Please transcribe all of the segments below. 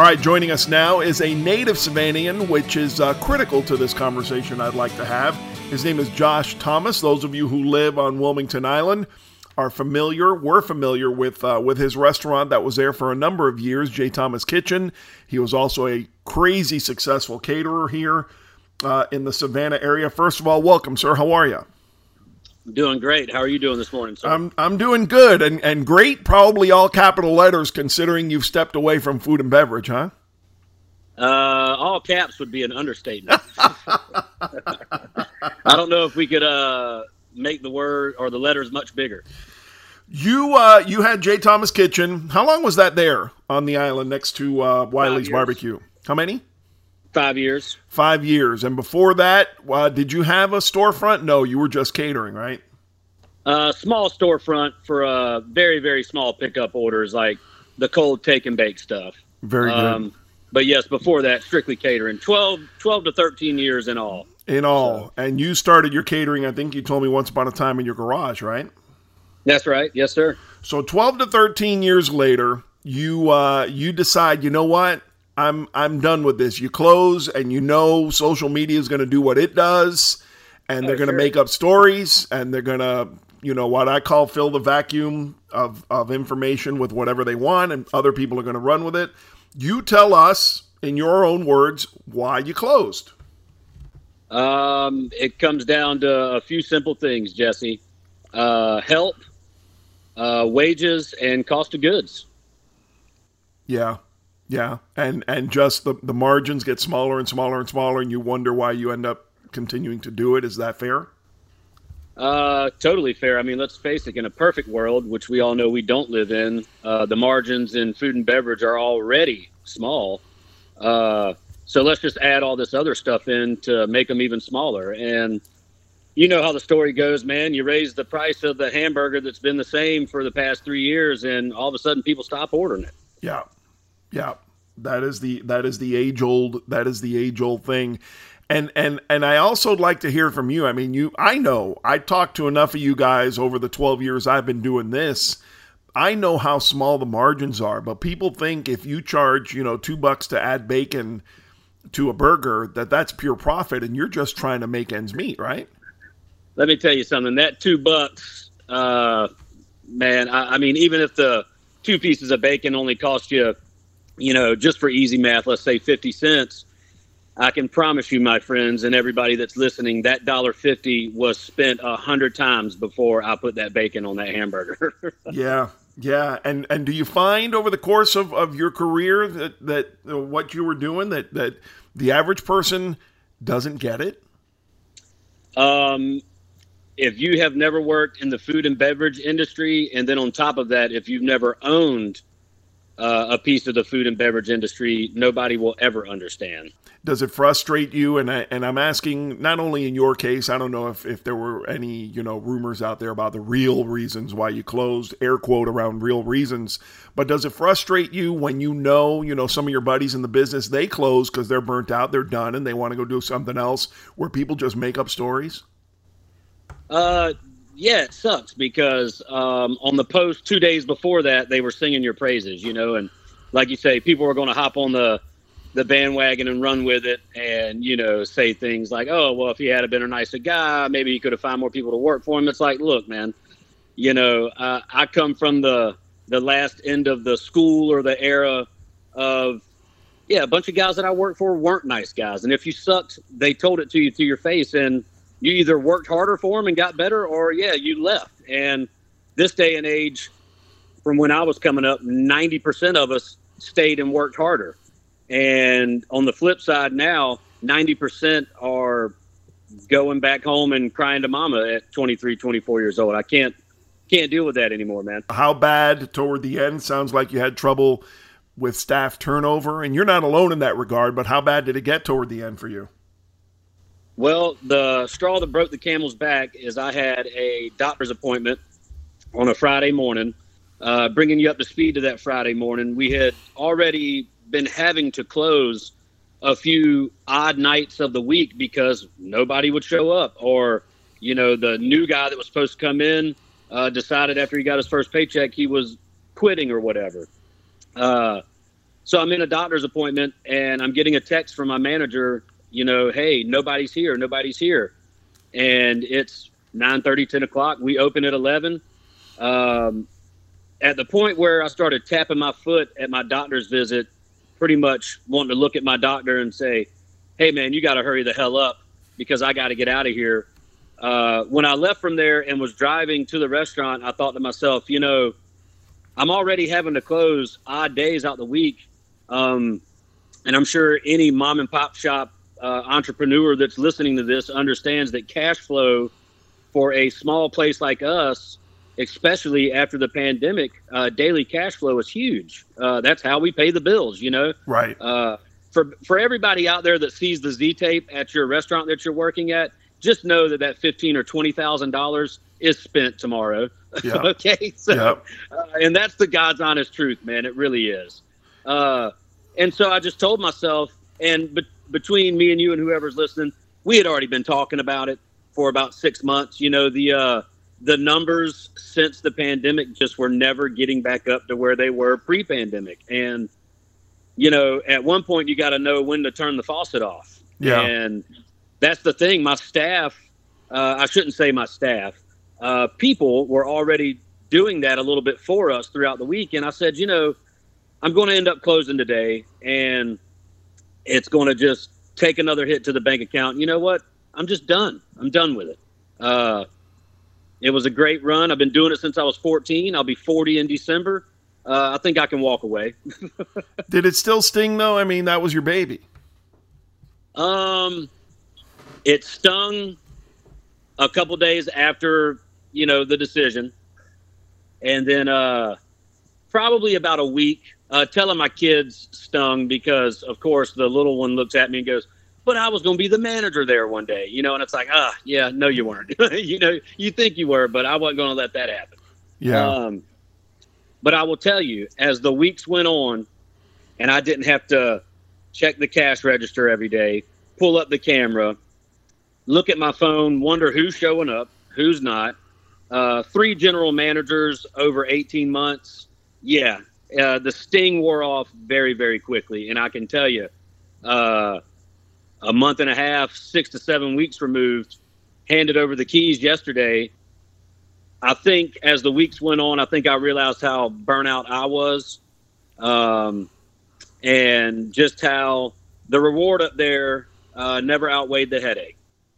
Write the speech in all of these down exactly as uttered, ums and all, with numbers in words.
right, joining us now is a native Savannian, which is uh, critical to this conversation I'd like to have. His name is Josh Thomas. Those of you who live on Wilmington Island are familiar, were familiar with uh, with his restaurant that was there for a number of years, J. Thomas Kitchen. He was also a crazy successful caterer here uh, in the Savannah area. First of all, welcome, sir. How are you? Doing great. How are you doing this morning, sir? I'm I'm doing good, and, and great, probably all capital letters, considering you've stepped away from food and beverage, huh? Uh, all caps would be an understatement. I don't know if we could uh, make the word or the letters much bigger. You uh, you had J. Thomas Kitchen. How long was that there on the island next to uh, Wiley's Barbecue? How many? Five years. Five years. And before that, uh, did you have a storefront? No, you were just catering, right? Uh, small storefront for uh, very, very small pickup orders, like the cold take and bake stuff. Very good. Um, but yes, before that, strictly catering. twelve, twelve to thirteen years in all. In all. So. And you started your catering, I think you told me once upon a time, in your garage, right? That's right. Yes, sir. So twelve to thirteen years later, you uh, you decide, you know what? I'm I'm done with this. You close, and you know social media is going to do what it does, and they're oh, going to sure. make up stories, and they're going to, you know, what I call fill the vacuum of, of information with whatever they want, and other people are going to run with it. You tell us, in your own words, why you closed. Um, it comes down to a few simple things, Jesse. Uh, help, uh, wages, and cost of goods. Yeah. Yeah, and and just the, the margins get smaller and smaller and smaller, and you wonder why you end up continuing to do it. Is that fair? Uh, totally fair. I mean, let's face it, in a perfect world, which we all know we don't live in, uh, the margins in food and beverage are already small. Uh, so let's just add all this other stuff in to make them even smaller. And you know how the story goes, man. You raise the price of the hamburger that's been the same for the past three years, and all of a sudden people stop ordering it. Yeah. Yeah, that is the that is the age old that is the age old thing, and and and I also like to hear from you. I mean, you I know I talked to enough of you guys over the twelve years I've been doing this. I know how small the margins are, but people think if you charge you know two bucks to add bacon to a burger that that's pure profit, and you're just trying to make ends meet, right? Let me tell you something. That two bucks, uh, man. I, I mean, even if the two pieces of bacon only cost you, you know, just for easy math, let's say fifty cents, I can promise you, my friends, and everybody that's listening, that one dollar fifty was spent a hundred times before I put that bacon on that hamburger. yeah, yeah. And and do you find over the course of, of your career that, that uh, what you were doing, that, that the average person doesn't get it? Um, if you have never worked in the food and beverage industry, and then on top of that, if you've never owned Uh, a piece of the food and beverage industry, nobody will ever understand. Does it frustrate you? And I, and I'm asking not only in your case, I don't know if, if there were any, you know, rumors out there about the real reasons why you closed, air quote around real reasons, but does it frustrate you when you know, you know, some of your buddies in the business, they close because they're burnt out, they're done, and they want to go do something else, where people just make up stories? Uh, Yeah, it sucks because um, on the post two days before that, they were singing your praises, you know, and like you say, people were going to hop on the the bandwagon and run with it and, you know, say things like, oh, well, if he had been a nicer guy, maybe he could have found more people to work for him. It's like, look, man, you know, uh, I come from the, the last end of the school or the era of, yeah, a bunch of guys that I worked for weren't nice guys. And if you sucked, they told it to you to your face, and you either worked harder for them and got better, or, yeah, you left. And this day and age, from when I was coming up, ninety percent of us stayed and worked harder. And on the flip side now, ninety percent are going back home and crying to mama at twenty-three, twenty-four years old. I can't can't deal with that anymore, man. How bad toward the end? Sounds like you had trouble with staff turnover, and you're not alone in that regard, but how bad did it get toward the end for you? Well, the straw that broke the camel's back is I had a doctor's appointment on a Friday morning. Uh, bringing you up to speed to that Friday morning, we had already been having to close a few odd nights of the week because nobody would show up, or, you know, the new guy that was supposed to come in uh, decided after he got his first paycheck he was quitting or whatever. Uh, So I'm in a doctor's appointment and I'm getting a text from my manager, you know, hey, nobody's here, nobody's here. And it's nine thirty, ten o'clock. We open at eleven. Um, at the point where I started tapping my foot at my doctor's visit, pretty much wanting to look at my doctor and say, hey, man, you got to hurry the hell up because I got to get out of here. Uh, when I left from there and was driving to the restaurant, I thought to myself, you know, I'm already having to close odd days out the week. Um, and I'm sure any mom and pop shop uh, entrepreneur that's listening to this understands that cash flow for a small place like us, especially after the pandemic, uh, daily cash flow is huge. Uh, that's how we pay the bills, you know? Right. Uh, for, for everybody out there that sees the Z-Tape at your restaurant that you're working at, just know that that fifteen or twenty thousand dollars is spent tomorrow. Yeah. Okay. So, yeah. uh, and that's the God's honest truth, man. It really is. Uh, and so I just told myself, and be- between me and you and whoever's listening, we had already been talking about it for about six months. You know, the, uh, the numbers since the pandemic just were never getting back up to where they were pre-pandemic. And, you know, at one point you got to know when to turn the faucet off. Yeah. And that's the thing. My staff, uh, I shouldn't say my staff, uh, people were already doing that a little bit for us throughout the week. And I said, you know, I'm going to end up closing today and it's going to just take another hit to the bank account. You know what? I'm just done. I'm done with it. Uh, it was a great run. I've been doing it since I was fourteen. I'll be forty in December. Uh, I think I can walk away. Did it still sting though? I mean, that was your baby. Um, it stung a couple days after, you know, the decision. And then, uh, probably about a week, uh, telling my kids stung because of course the little one looks at me and goes, but I was going to be the manager there one day, you know? And it's like, ah, yeah, no, you weren't. You know, you think you were, but I wasn't going to let that happen. Yeah. Um, but I will tell you, as the weeks went on and I didn't have to check the cash register every day, pull up the camera, look at my phone, wonder who's showing up, who's not, uh, three general managers over eighteen months. Yeah. Uh, the sting wore off very, very quickly. And I can tell you, uh, a month and a half, six to seven weeks removed, handed over the keys yesterday. I think as the weeks went on, I think I realized how burnout I was, um, and just how the reward up there uh, never outweighed the headache.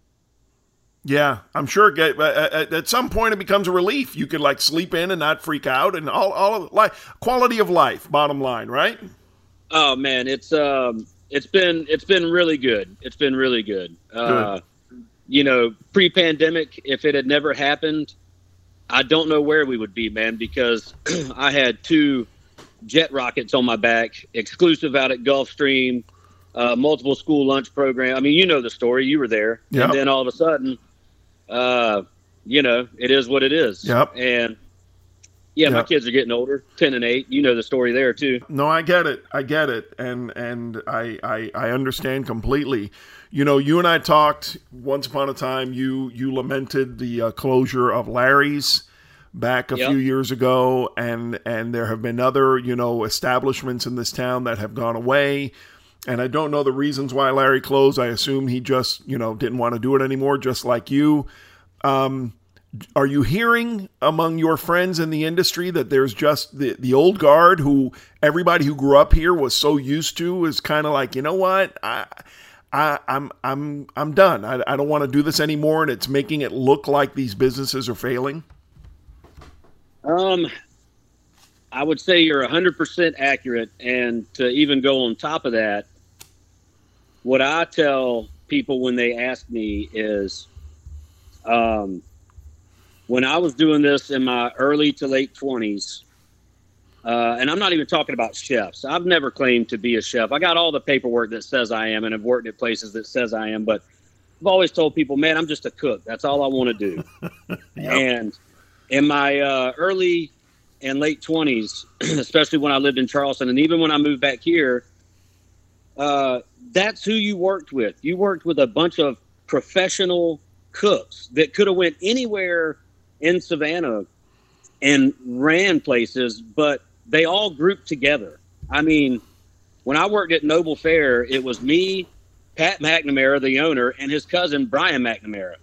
Yeah, I'm sure get, uh, at some point it becomes a relief. You could like sleep in and not freak out, and all all of life, quality of life. Bottom line, right? Oh man, it's um, it's been it's been really good. It's been really good. Uh, good. You know, pre-pandemic, if it had never happened, I don't know where we would be, man, because I had two jet rockets on my back, exclusive out at Gulfstream, uh, multiple school lunch program. I mean, you know the story. You were there. Yep. And then all of a sudden, uh, you know, it is what it is. Yep. And yeah, yep. my kids are getting older, ten and eight. You know the story there too. No, I get it. I get it. And, and I, I, I understand completely. You know, you and I talked once upon a time, you, you lamented the uh, closure of Larry's back a yep. few years ago. And, and there have been other, you know, establishments in this town that have gone away. And I don't know the reasons why Larry closed. I assume he just, you know, didn't want to do it anymore, just like you. Um, are you hearing among your friends in the industry that there's just the, the old guard who everybody who grew up here was so used to is kind of like, you know what, I, I, I'm, I'm, I'm done. I, I don't want to do this anymore. And it's making it look like these businesses are failing. Um, I would say you're a hundred percent accurate. And to even go on top of that, what I tell people when they ask me is, um, when I was doing this in my early to late twenties, uh, and I'm not even talking about chefs. I've never claimed to be a chef. I got all the paperwork that says I am and have worked at places that says I am, but I've always told people, man, I'm just a cook. That's all I want to do. Yep. And in my uh, early and late twenties, especially when I lived in Charleston, and even when I moved back here, uh, that's who you worked with. You worked with a bunch of professional cooks that could have went anywhere in Savannah and ran places, but they all grouped together. I mean, When I worked at Noble Fair, it was me, Pat McNamara, the owner, and his cousin, Brian McNamara.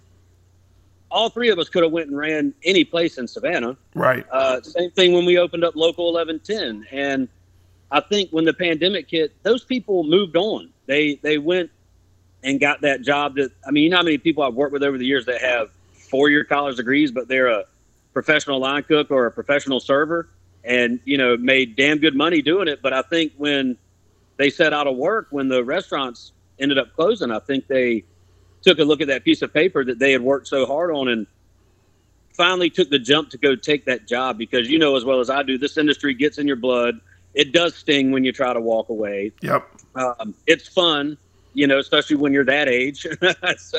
All three of us could have went and ran any place in Savannah. Right. Uh, same thing when we opened up Local eleven ten. And I think when the pandemic hit, those people moved on. They they went and got that job that, I mean, you know how many people I've worked with over the years that have four-year college degrees, but they're a professional line cook or a professional server and, you know, made damn good money doing it. But I think when they set out of work, when the restaurants ended up closing, I think they took a look at that piece of paper that they had worked so hard on and finally took the jump to go take that job, because you know as well as I do, this industry gets in your blood. It does sting when you try to walk away. Yep. Um, it's fun, you know, especially when you're that age. so,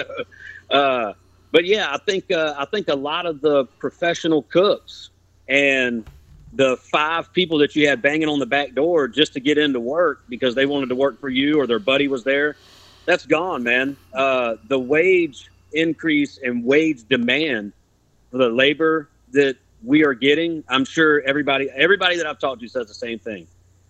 uh, but yeah, I think uh, I think a lot of the professional cooks and the five people that you had banging on the back door just to get into work because they wanted to work for you or their buddy was there, that's gone, man. Uh, the wage increase and wage demand for the labor that we are getting, I'm sure everybody everybody that I've talked to says the same thing.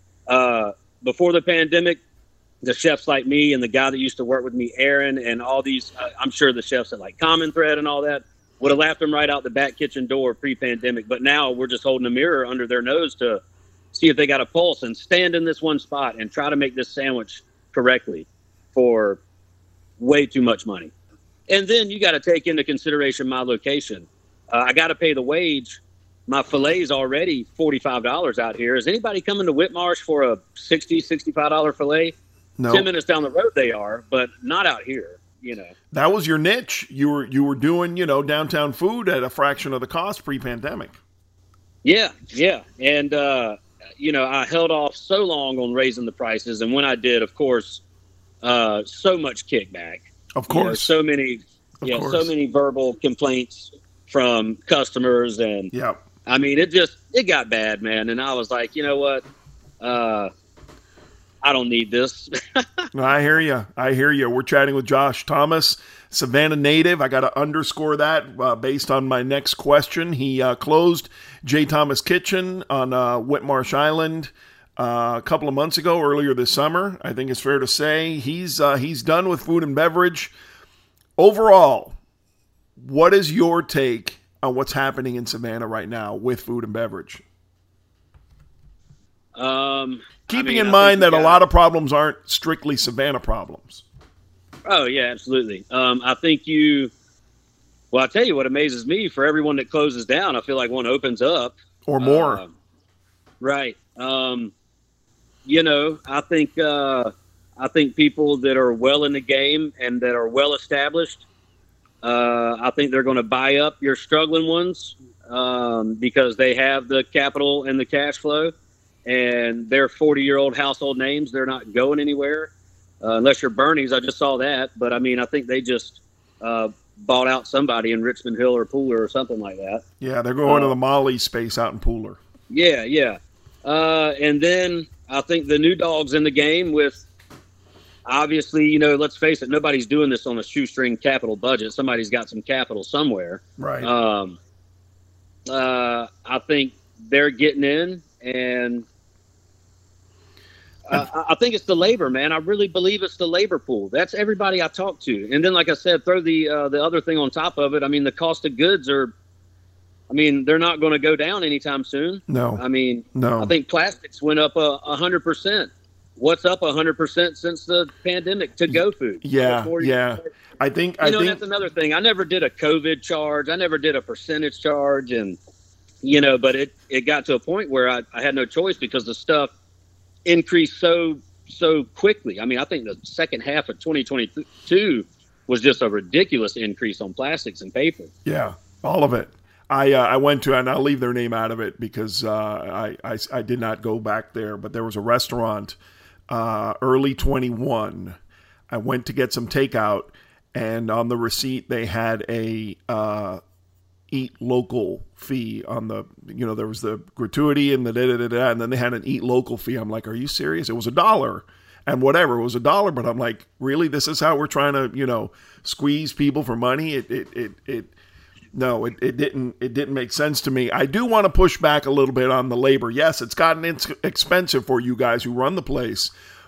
Uh, before the pandemic, the chefs like me and the guy that used to work with me, Aaron, and all these, uh, I'm sure the chefs at like Common Thread and all that would have laughed them right out the back kitchen door pre-pandemic. But now we're just holding a mirror under their nose to see if they got a pulse and stand in this one spot and try to make this sandwich correctly for way too much money. And then you got to take into consideration my location. Uh, I got to pay the wage. My filet is already forty-five dollars out here. Is anybody coming to Whitmarsh for a sixty dollars, sixty-five dollars filet? No. ten minutes down the road they are, but not out here, you know. That was your niche. You were you were doing, you know, downtown food at a fraction of the cost pre-pandemic. Yeah, yeah. And, uh, you know, I held off so long on raising the prices. And when I did, of course, uh, so much kickback. Of course. You know, so many, of yeah, course. so many verbal complaints from customers. And, yep. I mean, it just, it got bad, man. And I was like, you know what? Uh, I don't need this. No, I hear you. I hear you. We're chatting with Josh Thomas, Savannah native. I got to underscore that uh, based on my next question. He uh, closed J. Thomas Kitchen on uh, Whitmarsh Island uh, a couple of months ago, earlier this summer. I think it's fair to say he's uh, he's done with food and beverage. Overall, what is your take on what's happening in Savannah right now with food and beverage? Um, Keeping I mean, in I mind that got, a lot of problems aren't strictly Savannah problems. Oh, yeah, absolutely. Um, I think you, well, I'll tell you what amazes me. For everyone that closes down, I feel like one opens up. Or more. Uh, right. Um, you know, I think, uh, I think people that are well in the game and that are well established, uh, I think they're going to buy up your struggling ones um, because they have the capital and the cash flow. And they're forty-year-old household names. They're not going anywhere uh, unless you're Bernie's. I just saw that. But, I mean, I think they just uh, bought out somebody in Richmond Hill or Pooler or something like that. Yeah, they're going uh, to the Molly space out in Pooler. Yeah, yeah. Uh, and then I think the new dogs in the game with, obviously, you know, let's face it, nobody's doing this on a shoestring capital budget. Somebody's got some capital somewhere. Right. Um, uh, I think they're getting in and – Uh, I think it's the labor, man. I really believe it's the labor pool. That's everybody I talk to. And then, like I said, throw the uh, the other thing on top of it. I mean, the cost of goods are, I mean, they're not going to go down anytime soon. No. I mean, no. I think plastics went up a uh, hundred percent. What's up a hundred percent since the pandemic? To go food. Yeah, yeah. I think. You I know, think that's another thing. I never did a COVID charge. I never did a percentage charge, and you know, but it it got to a point where I, I had no choice because the stuff increased so so quickly. I mean, I think the second half of twenty twenty-two was just a ridiculous increase on plastics and paper. Yeah, all of it. I uh, I went to, and I'll leave their name out of it because uh, I, I I did not go back there. But there was a restaurant, uh, early twenty-one. I went to get some takeout, and on the receipt they had a uh, eat local fee on the, you know, there was the gratuity and the da da da da, and then they had an eat local fee. I'm like, are you serious? It was a dollar and whatever. It was a dollar, but I'm like, really? This is how we're trying to, you know, squeeze people for money? It, it, it, it no, it, it didn't, it didn't make sense to me. I do want to push back a little bit on the labor. Yes, it's gotten expensive for you guys who run the place,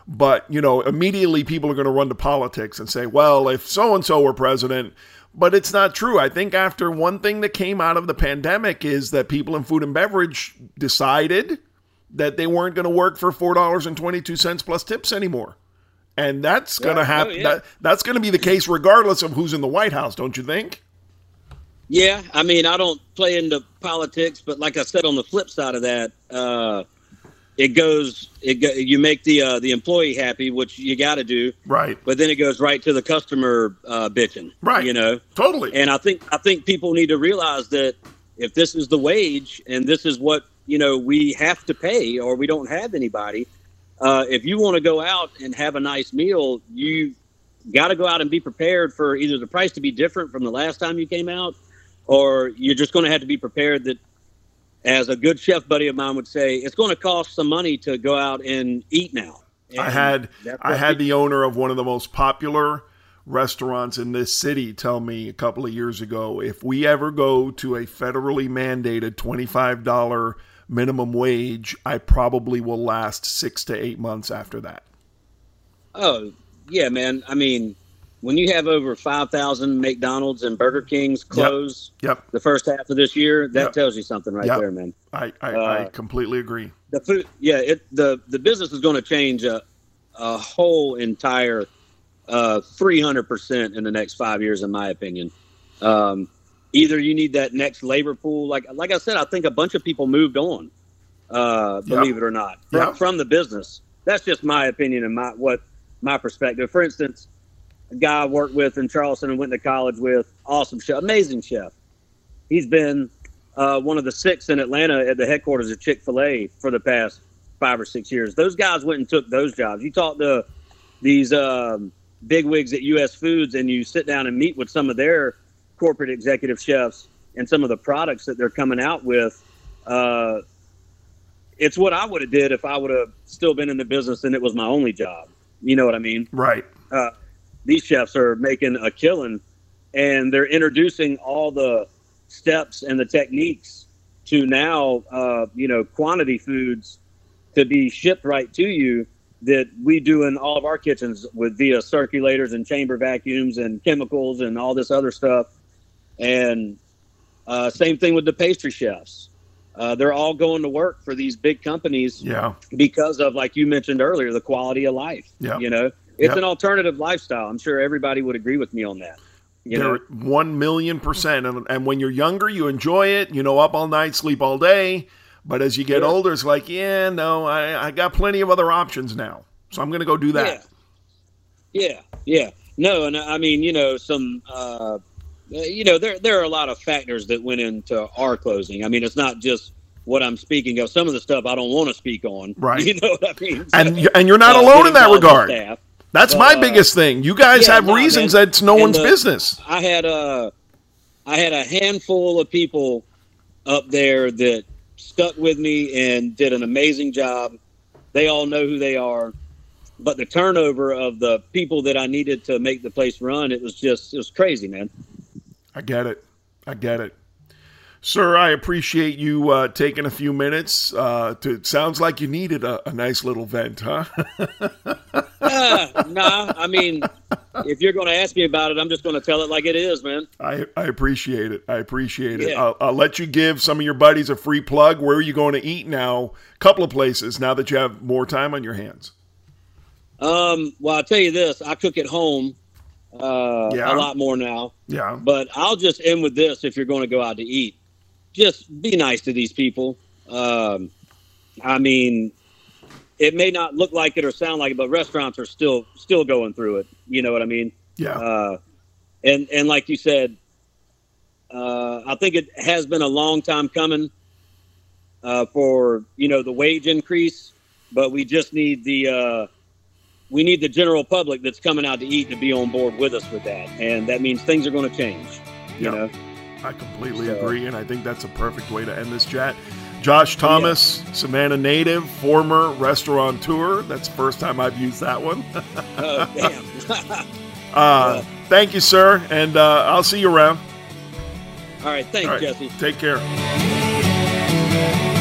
But, you know, immediately people are going to run to politics and say, well, if so-and-so were president. But it's not true. I think after one thing that came out of the pandemic is that people in food and beverage decided that they weren't going to work for four dollars and twenty-two cents plus tips anymore. And that's going to yeah, happen. oh, yeah. that, that's going to be the case regardless of who's in the White House, don't you think? Yeah, I mean, I don't play into politics, but like I said, on the flip side of that, uh, it goes, it go, you make the uh, the employee happy, which you got to do, right? But then it goes right to the customer uh, bitching, right? You know, totally. And I think I think people need to realize that if this is the wage and this is what you know we have to pay, or we don't have anybody. Uh, if you want to go out and have a nice meal, you got to go out and be prepared for either the price to be different from the last time you came out, or you're just going to have to be prepared that, as a good chef buddy of mine would say, it's going to cost some money to go out and eat now. And I had I had the owner of one of the most popular restaurants in this city tell me a couple of years ago, if we ever go to a federally mandated twenty-five dollars minimum wage, I probably will last six to eight months after that. Oh, yeah, man. I mean, when you have over five thousand McDonald's and Burger Kings close yep. Yep. the first half of this year, that yep. tells you something right yep. there, man. I, I, uh, I completely agree. The food, yeah, it, the, the business is going to change a, a whole entire uh, three hundred percent in the next five years, in my opinion. Um, either you need that next labor pool. Like like I said, I think a bunch of people moved on, uh, believe yep. it or not, from, yep. from the business. That's just my opinion and my what my perspective. For instance, a guy I worked with in Charleston and went to college with, awesome chef, amazing chef. He's been uh, one of the six in Atlanta at the headquarters of Chick-fil-A for the past five or six years. Those guys went and took those jobs. You talk to these um, bigwigs at U S Foods and you sit down and meet with some of their corporate executive chefs and some of the products that they're coming out with. Uh, it's what I would have did if I would have still been in the business and it was my only job. You know what I mean? Right. Uh, these chefs are making a killing, and they're introducing all the steps and the techniques to now, uh, you know, quantity foods to be shipped right to you that we do in all of our kitchens with via circulators and chamber vacuums and chemicals and all this other stuff. And uh, same thing with the pastry chefs. Uh, they're all going to work for these big companies yeah. because of, like you mentioned earlier, the quality of life. Yeah. You know, it's yep. an alternative lifestyle. I'm sure everybody would agree with me on that. You They're know? One million percent. And, and when you're younger, you enjoy it. You know, up all night, sleep all day. But as you get yeah. older, it's like, yeah, no, I, I got plenty of other options now. So I'm going to go do that. Yeah. Yeah. Yeah. No, and I mean, you know, some, uh, you know, there there are a lot of factors that went into our closing. I mean, it's not just what I'm speaking of. Some of the stuff I don't want to speak on. Right. You know what I mean? So, and, and you're not uh, alone in that regard. Staff. That's But, my uh, biggest thing. You guys yeah, have no, reasons man. that's no And one's the- business. I had a, I had a handful of people up there that stuck with me and did an amazing job. They all know who they are, but the turnover of the people that I needed to make the place run, it was just, it was crazy, man. I get it. I get it. Sir, I appreciate you uh, taking a few minutes. Uh, to, it sounds like you needed a, a nice little vent, huh? uh, nah, I mean, if you're going to ask me about it, I'm just going to tell it like it is, man. I, I appreciate it. I appreciate it. Yeah. I'll, I'll let you give some of your buddies a free plug. Where are you going to eat now? A couple of places now that you have more time on your hands. Um, well, I'll tell you this. I cook at home uh, Yeah. a lot more now. Yeah. But I'll just end with this. If you're going to go out to eat, just be nice to these people. Um, I mean, it may not look like it or sound like it, but restaurants are still still going through it. You know what I mean? Yeah. Uh, and and like you said, uh, I think it has been a long time coming uh, for you know the wage increase, but we just need the uh, we need the general public that's coming out to eat to be on board with us with that, and that means things are going to change. You Yeah. know. I completely So- agree, and I think that's a perfect way to end this chat. Josh Thomas, Savannah native, former restaurateur. That's the first time I've used that one. Oh, damn. uh, thank you, sir, and uh, I'll see you around. All right. Thanks, All right, Jesse. take care.